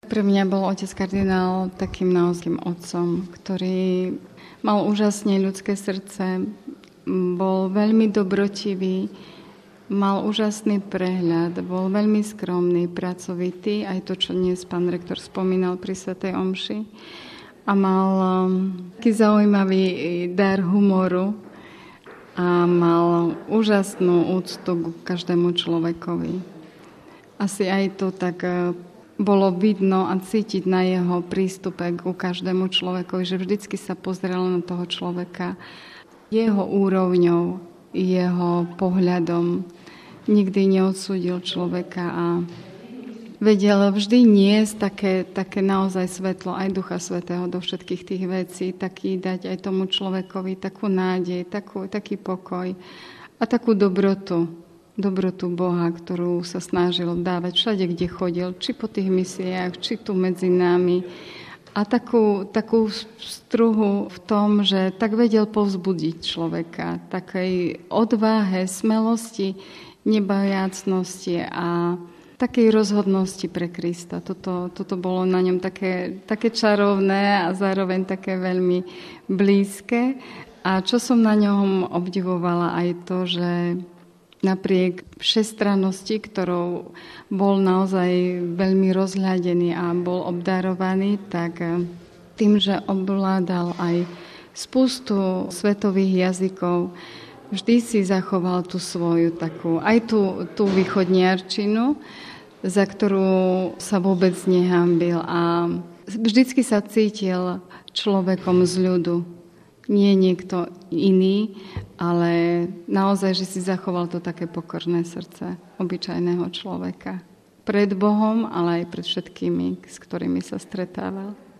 Pre mňa bol otec kardinál takým naozaj otcom, ktorý mal úžasne ľudské srdce, bol veľmi dobrotivý, mal úžasný prehľad, bol veľmi skromný, pracovitý, aj to, čo dnes pán rektor spomínal pri svätej omši. A mal taký zaujímavý dar humoru a mal úžasnú úctu k každému človekovi. Asi aj to tak bolo vidno a cítiť na jeho prístupe ku každému človekovi, že vždycky sa pozrel na toho človeka jeho úrovňou, jeho pohľadom. Nikdy neodsúdil človeka a vedel vždy niesť také naozaj svetlo, aj Ducha Svätého do všetkých tých vecí, taký dať aj tomu človekovi takú nádej, taký pokoj a takú dobrotu Boha, ktorú sa snažil dávať všade, kde chodil, či po tých misiách, či tu medzi nami. A takú struhu v tom, že tak vedel povzbudiť človeka, takej odvahe, smelosti, nebajácnosti a takej rozhodnosti pre Krista. Toto bolo na ňom také čarovné a zároveň také veľmi blízke. A čo som na ňom obdivovala aj to, že napriek všestrannosti, ktorou bol naozaj veľmi rozhľadený a bol obdarovaný, tak tým, že ovládal aj spustu svetových jazykov, vždy si zachoval tú svoju takú, aj tú východniarčinu, za ktorú sa vôbec nehanbil a vždycky sa cítil človekom z ľudu. Nie niekto iný, ale naozaj, že si zachoval to také pokorné srdce obyčajného človeka. Pred Bohom, ale aj pred všetkými, s ktorými sa stretával.